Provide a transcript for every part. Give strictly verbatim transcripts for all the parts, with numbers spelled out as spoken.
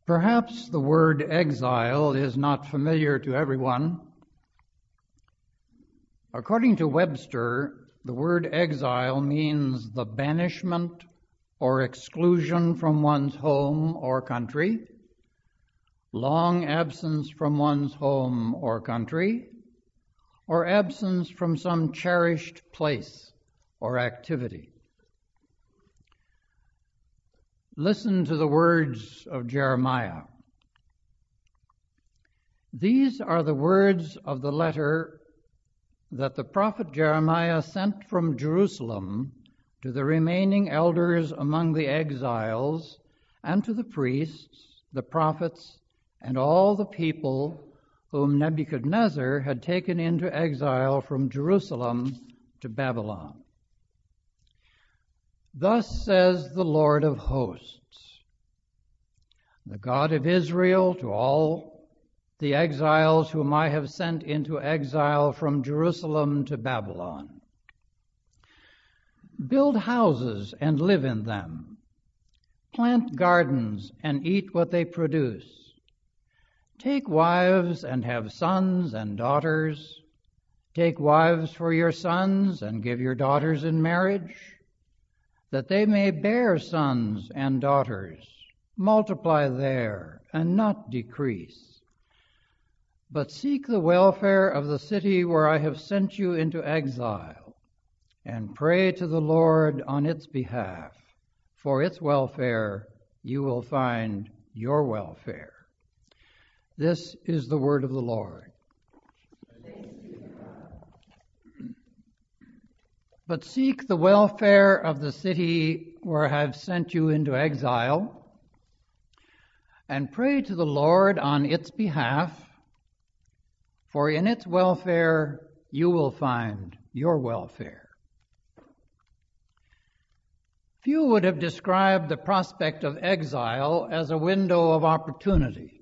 Perhaps the word exile is not familiar to everyone. According to Webster, the word exile means the banishment or exclusion from one's home or country, long absence from one's home or country, or absence from some cherished place or activity. Listen to the words of Jeremiah. These are the words of the letter that the prophet Jeremiah sent from Jerusalem to the remaining elders among the exiles and to the priests, the prophets, and all the people whom Nebuchadnezzar had taken into exile from Jerusalem to Babylon. Thus says the Lord of hosts, the God of Israel, to all the exiles whom I have sent into exile from Jerusalem to Babylon. Build houses and live in them. Plant gardens and eat what they produce. Take wives and have sons and daughters. Take wives for your sons and give your daughters in marriage, that they may bear sons and daughters, multiply there and not decrease. But seek the welfare of the city where I have sent you into exile, and pray to the Lord on its behalf. For its welfare you will find your welfare. This is the word of the Lord. But seek the welfare of the city where I have sent you into exile, and pray to the Lord on its behalf, for in its welfare you will find your welfare. Few would have described the prospect of exile as a window of opportunity.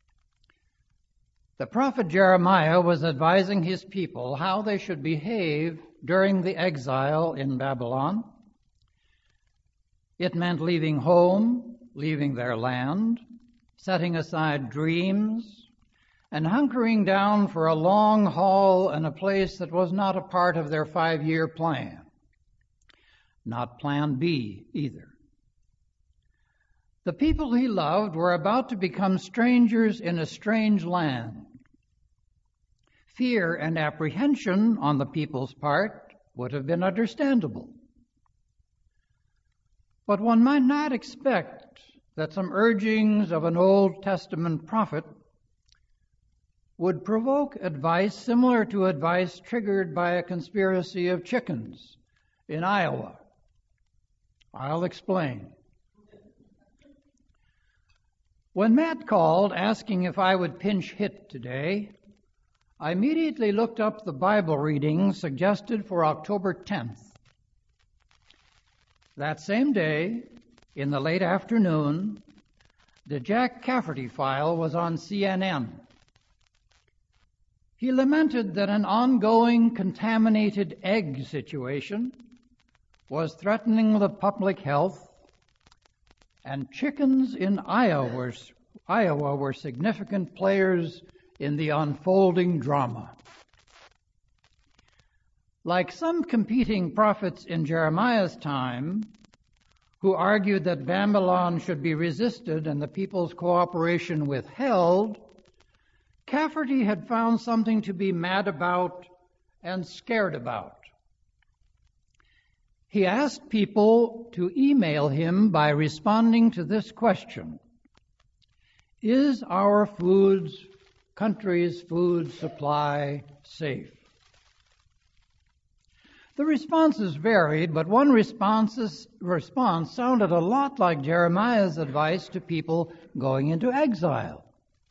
The prophet Jeremiah was advising his people how they should behave during the exile in Babylon. It meant leaving home, leaving their land, setting aside dreams, and hunkering down for a long haul in a place that was not a part of their five-year plan. Not Plan B either. The people he loved were about to become strangers in a strange land. Fear and apprehension on the people's part would have been understandable. But one might not expect that some urgings of an Old Testament prophet would provoke advice similar to advice triggered by a conspiracy of chickens in Iowa. I'll explain. When Matt called asking if I would pinch hit today, I immediately looked up the Bible reading suggested for October tenth. That same day, in the late afternoon, the Jack Cafferty file was on C N N. He lamented that an ongoing contaminated egg situation was threatening the public health, and chickens in Iowa were, Iowa were significant players in the unfolding drama. Like some competing prophets in Jeremiah's time, who argued that Babylon should be resisted and the people's cooperation withheld, Cafferty had found something to be mad about and scared about. He asked people to email him by responding to this question: is our foods country's food supply safe? The responses varied, but one responses, response sounded a lot like Jeremiah's advice to people going into exile.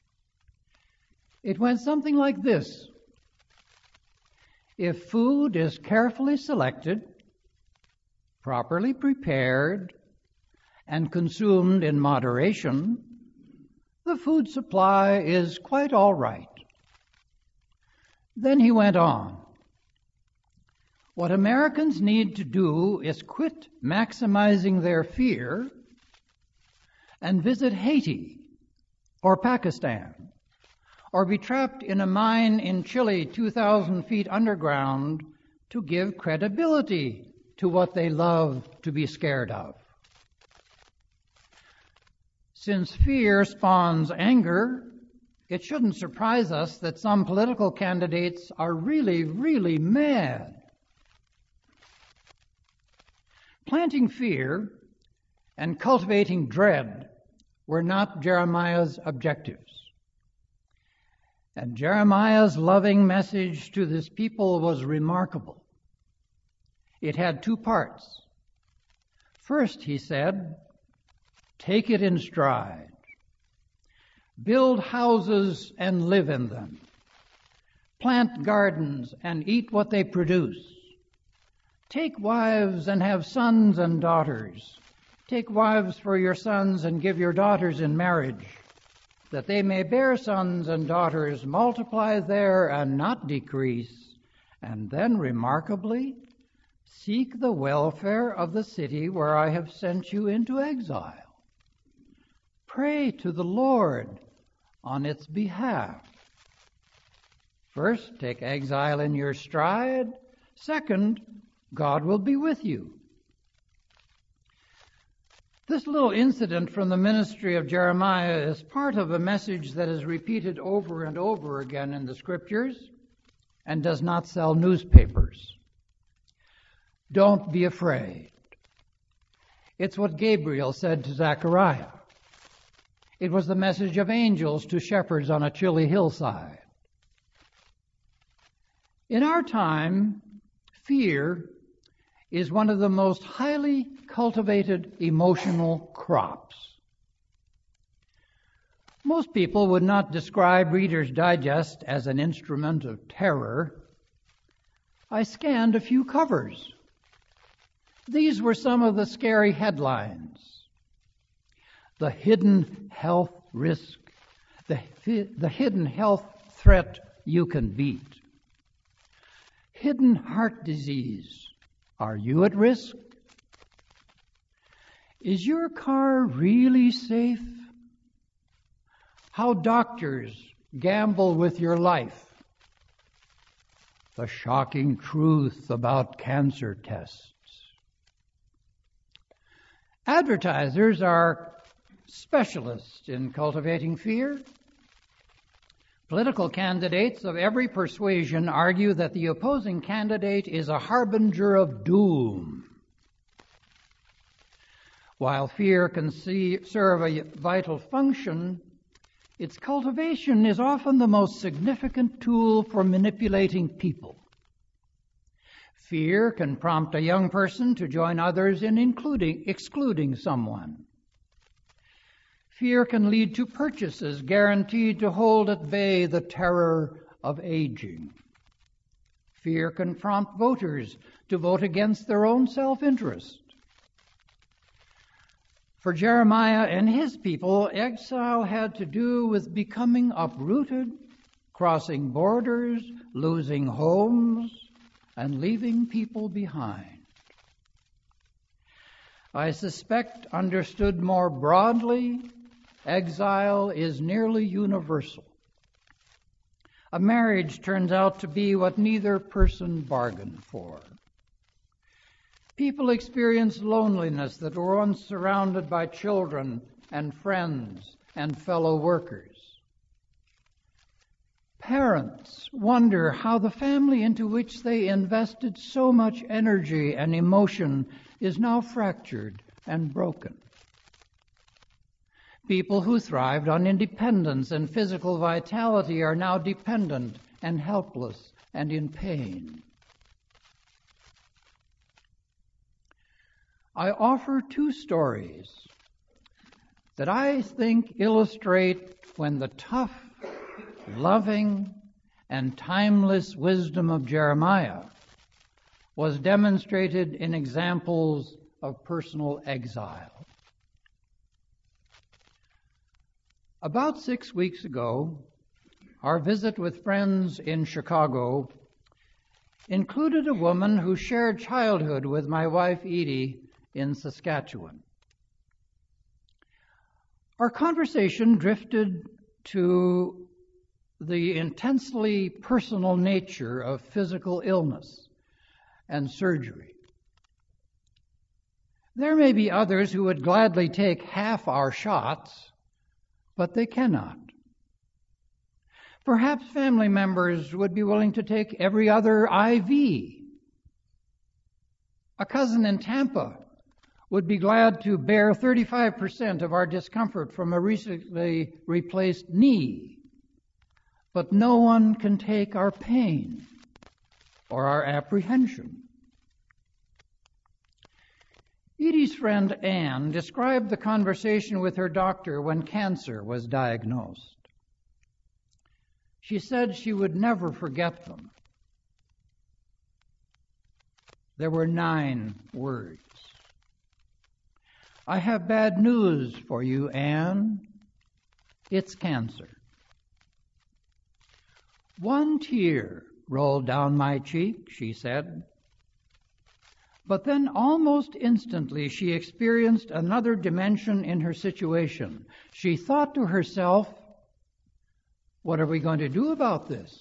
It went something like this: if food is carefully selected, properly prepared, and consumed in moderation, the food supply is quite all right. Then he went on. What Americans need to do is quit maximizing their fear and visit Haiti or Pakistan, or be trapped in a mine in Chile two thousand feet underground to give credibility to what they love to be scared of. Since fear spawns anger, it shouldn't surprise us that some political candidates are really, really mad. Planting fear and cultivating dread were not Jeremiah's objectives. And Jeremiah's loving message to this people was remarkable. It had two parts. First, he said, take it in stride. Build houses and live in them. Plant gardens and eat what they produce. Take wives and have sons and daughters. Take wives for your sons and give your daughters in marriage, that they may bear sons and daughters, multiply there and not decrease, and then, remarkably, seek the welfare of the city where I have sent you into exile. Pray to the Lord on its behalf. First, take exile in your stride. Second, God will be with you. This little incident from the ministry of Jeremiah is part of a message that is repeated over and over again in the Scriptures and does not sell newspapers. Don't be afraid. It's what Gabriel said to Zechariah. It was the message of angels to shepherds on a chilly hillside. In our time, fear is one of the most highly cultivated emotional crops. Most people would not describe Reader's Digest as an instrument of terror. I scanned a few covers. These were some of the scary headlines. The hidden health risk, the, the hidden health threat you can beat. Hidden heart disease. Are you at risk? Is your car really safe? How doctors gamble with your life. The shocking truth about cancer tests. Advertisers are specialists in cultivating fear. Political candidates of every persuasion argue that the opposing candidate is a harbinger of doom. While fear can see, serve a vital function, its cultivation is often the most significant tool for manipulating people. Fear can prompt a young person to join others in including, excluding someone. Fear can lead to purchases guaranteed to hold at bay the terror of aging. Fear can prompt voters to vote against their own self-interest. For Jeremiah and his people, exile had to do with becoming uprooted, crossing borders, losing homes, and leaving people behind. I suspect, understood more broadly, exile is nearly universal. A marriage turns out to be what neither person bargained for. People experience loneliness that were once surrounded by children and friends and fellow workers. Parents wonder how the family into which they invested so much energy and emotion is now fractured and broken. People who thrived on independence and physical vitality are now dependent and helpless and in pain. I offer two stories that I think illustrate when the tough, loving, and timeless wisdom of Jeremiah was demonstrated in examples of personal exile. About six weeks ago, our visit with friends in Chicago included a woman who shared childhood with my wife Edie in Saskatchewan. Our conversation drifted to the intensely personal nature of physical illness and surgery. There may be others who would gladly take half our shots, but they cannot. Perhaps family members would be willing to take every other I V. A cousin in Tampa would be glad to bear thirty-five percent of our discomfort from a recently replaced knee, but no one can take our pain or our apprehension. Edie's friend Anne described the conversation with her doctor when cancer was diagnosed. She said she would never forget them. There were nine words. I have bad news for you, Anne. It's cancer. One tear rolled down my cheek, she said. But then almost instantly she experienced another dimension in her situation. She thought to herself, what are we going to do about this?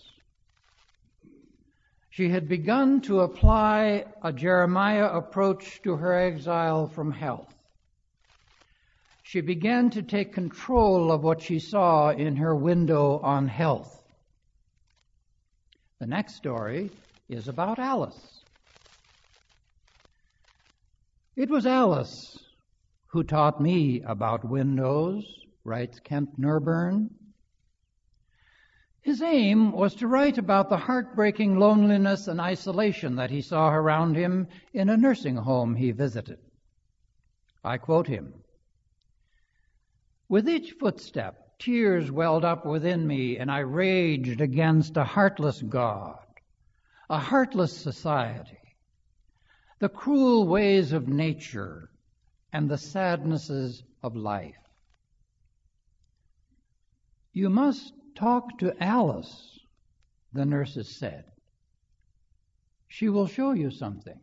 She had begun to apply a Jeremiah approach to her exile from health. She began to take control of what she saw in her window on health. The next story is about Alice. It was Alice who taught me about windows, writes Kent Nerburn. His aim was to write about the heartbreaking loneliness and isolation that he saw around him in a nursing home he visited. I quote him, "With each footstep, tears welled up within me, and I raged against a heartless God, a heartless society, the cruel ways of nature, and the sadnesses of life. You must talk to Alice," the nurses said. "She will show you something."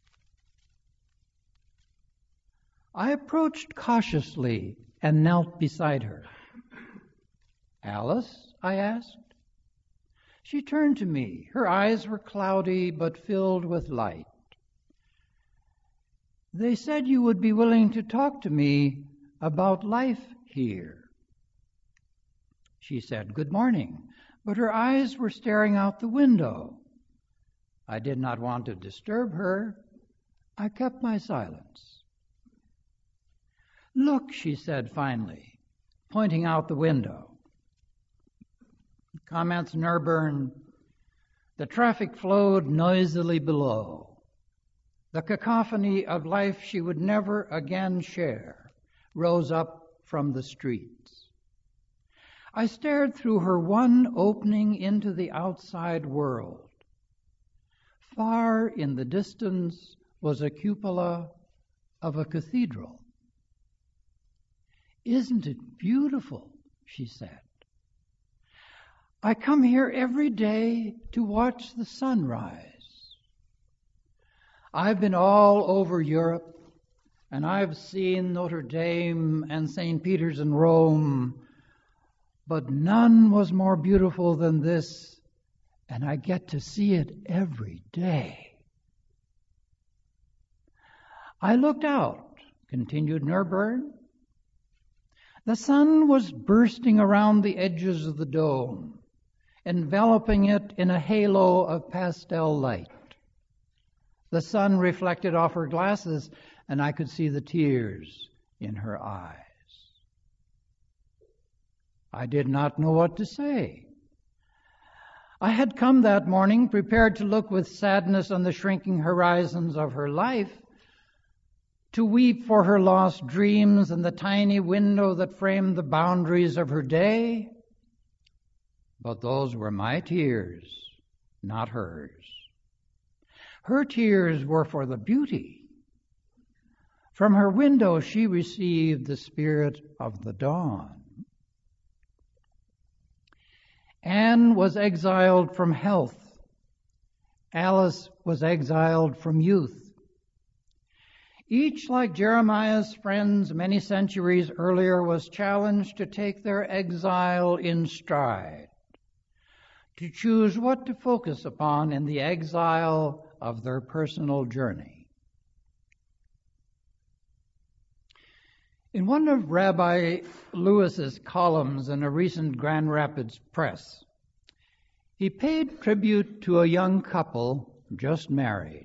I approached cautiously and knelt beside her. "Alice?" I asked. She turned to me. Her eyes were cloudy but filled with light. "They said you would be willing to talk to me about life here." She said, "Good morning," but her eyes were staring out the window. I did not want to disturb her. I kept my silence. "Look," she said finally, pointing out the window. Comments Nerburn, "The traffic flowed noisily below. The cacophony of life she would never again share rose up from the streets. I stared through her one opening into the outside world. Far in the distance was a cupola of a cathedral. "Isn't it beautiful?" she said. "I come here every day to watch the sunrise. I've been all over Europe, and I've seen Notre Dame and Saint Peter's in Rome, but none was more beautiful than this, and I get to see it every day." I looked out, continued Nerburn. The sun was bursting around the edges of the dome, enveloping it in a halo of pastel light. The sun reflected off her glasses, and I could see the tears in her eyes. I did not know what to say. I had come that morning prepared to look with sadness on the shrinking horizons of her life, to weep for her lost dreams and the tiny window that framed the boundaries of her day. But those were my tears, not hers. Her tears were for the beauty. From her window she received the spirit of the dawn. Anne was exiled from health. Alice was exiled from youth. Each, like Jeremiah's friends many centuries earlier, was challenged to take their exile in stride, to choose what to focus upon in the exile of their personal journey. In one of Rabbi Lewis's columns in a recent Grand Rapids press, he paid tribute to a young couple just married.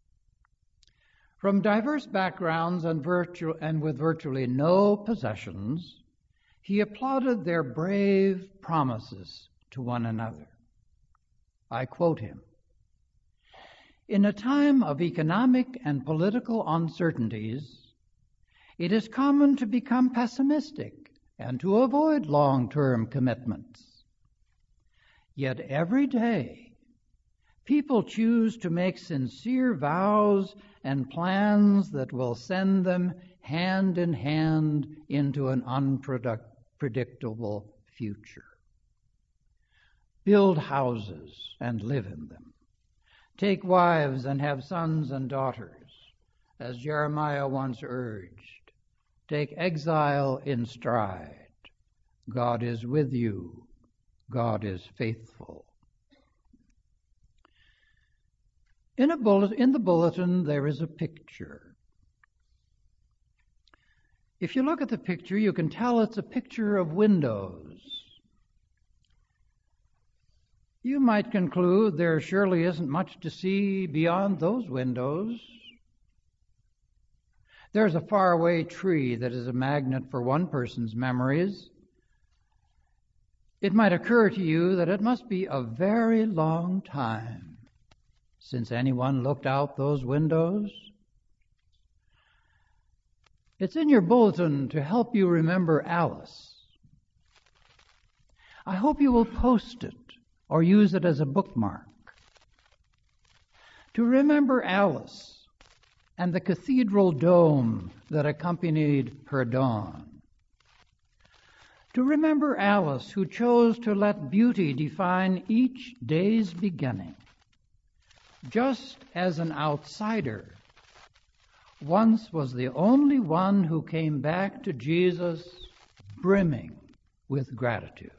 From diverse backgrounds and, virtu- and with virtually no possessions, he applauded their brave promises to one another. I quote him, "In a time of economic and political uncertainties, it is common to become pessimistic and to avoid long-term commitments. Yet every day, people choose to make sincere vows and plans that will send them hand in hand into an unpredictable future. Build houses and live in them. Take wives and have sons and daughters, as Jeremiah once urged. Take exile in stride. God is with you. God is faithful." In, a bullet, in the bulletin, there is a picture. If you look at the picture, you can tell it's a picture of windows. You might conclude there surely isn't much to see beyond those windows. There's a faraway tree that is a magnet for one person's memories. It might occur to you that it must be a very long time since anyone looked out those windows. It's in your bulletin to help you remember Alice. I hope you will post it or use it as a bookmark. To remember Alice and the cathedral dome that accompanied her dawn. To remember Alice, who chose to let beauty define each day's beginning, just as an outsider once was the only one who came back to Jesus brimming with gratitude.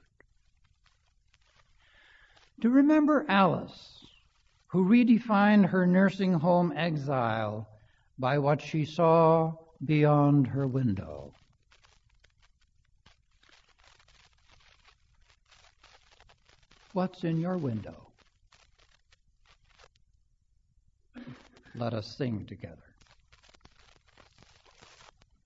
To remember Alice, who redefined her nursing home exile by what she saw beyond her window. What's in your window? Let us sing together.